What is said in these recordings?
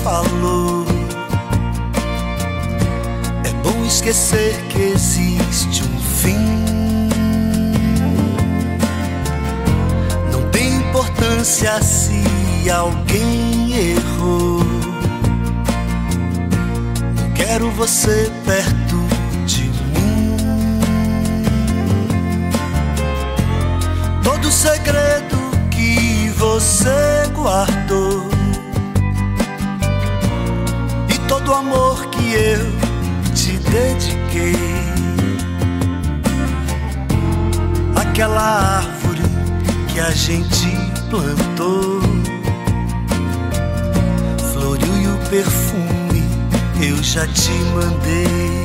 falou. É bom esquecer que existe um fim. Não tem importância se alguém errou. Não quero você perto de mim. Todo segredo que você guardou e todo amor que eu te dediquei, aquela árvore que a gente plantou, floriu e o perfume eu já te mandei.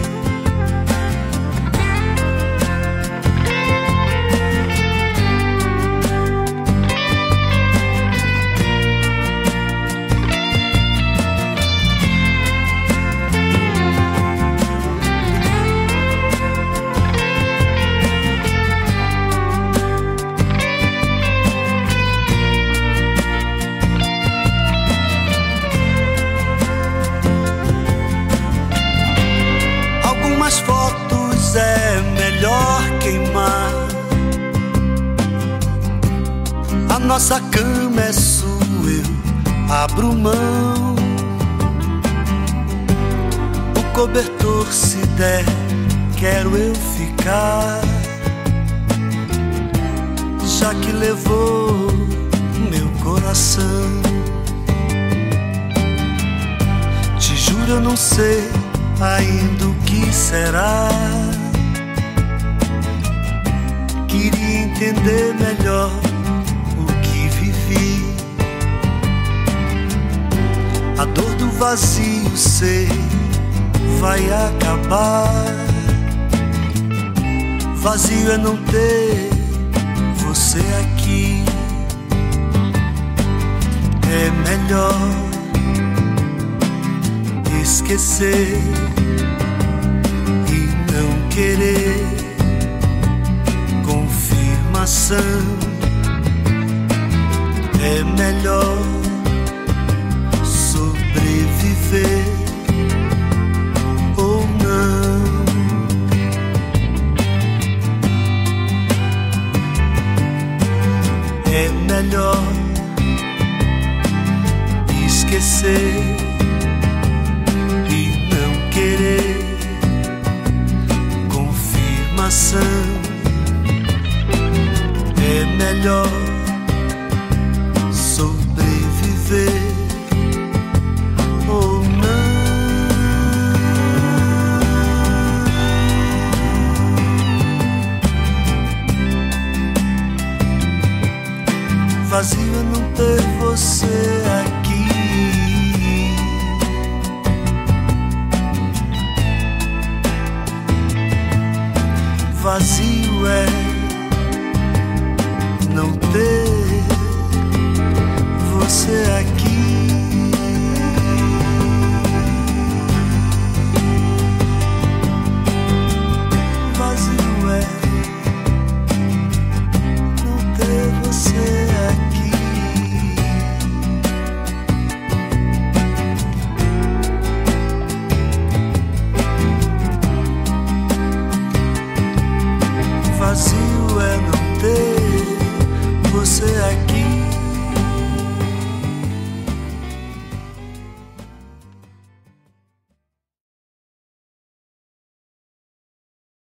Algumas fotos é melhor queimar. A nossa cama é sua, eu abro mão. O cobertor, se der, quero eu ficar, já que levou meu coração. Te juro, eu não sei ainda o que será. Queria entender melhor o que vivi. A dor do vazio, sei, vai acabar. Vazio é não ter você aqui. É melhor esquecer e não querer confirmação. É melhor sobreviver ou não. É melhor esquecer e não querer confirmação. É melhor sobreviver ou não. Vazio é não ter você aqui. Vazio é